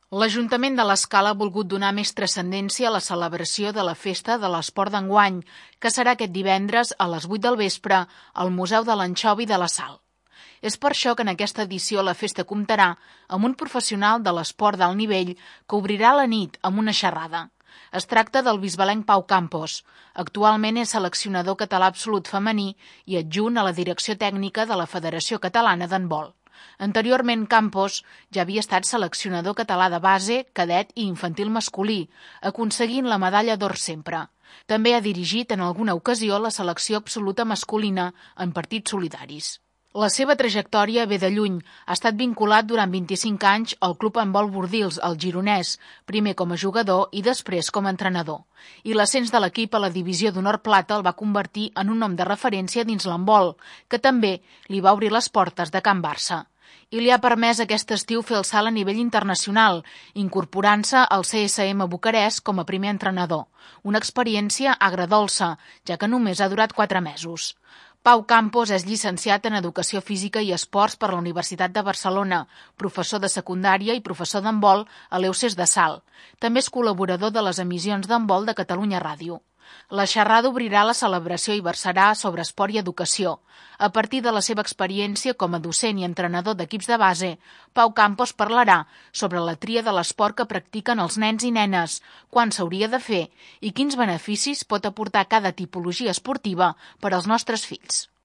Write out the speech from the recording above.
L'Ajuntament de l'Escala ha volgut donar més transcendència a la celebració de la Festa de l'Esport d'enguany, que serà aquest divendres a les 8 del vespre al Museu de l'Anxovi de la Sal. És per això que en aquesta edició la festa comptarà amb un professional de l'esport d'alt nivell que obrirà la nit amb una xerrada. Es tracta del bisbalenc Pau Campos. Actualment és seleccionador català absolut femení i adjunt a la direcció tècnica de la Federació Catalana d'Handbol. Anteriorment, Campos ja havia estat seleccionador català de base, cadet i infantil masculí, aconseguint la medalla d'or sempre. També ha dirigit en alguna ocasió la selecció absoluta masculina en partits solidaris. La seva trajectòria ve de lluny. Ha estat vinculat durant 25 anys al Club Handbol Bordils, al Gironès, primer com a jugador i després com a entrenador. I l'ascens de l'equip a la divisió d'honor plata el va convertir en un nom de referència dins l'handbol, que també li va obrir les portes de Can Barça. I li ha permès aquest estiu fer el salt a nivell internacional, incorporant-se al CSM Bucarest com a primer entrenador. Una experiència agredolça, ja que només ha durat 4 mesos. Pau Campos és llicenciat en Educació Física i Esports per la Universitat de Barcelona, professor de secundària i professor d'handbol a l'EUCES de Salt. També és col·laborador de les emissions d'handbol de Catalunya Ràdio. La xerrada obrirà la celebració i versarà sobre esport i educació. A partir de la seva experiència com a docent i entrenador d'equips de base, Pau Campos parlarà sobre la tria de l'esport que practiquen els nens i nenes, quan s'hauria de fer i quins beneficis pot aportar cada tipologia esportiva per als nostres fills.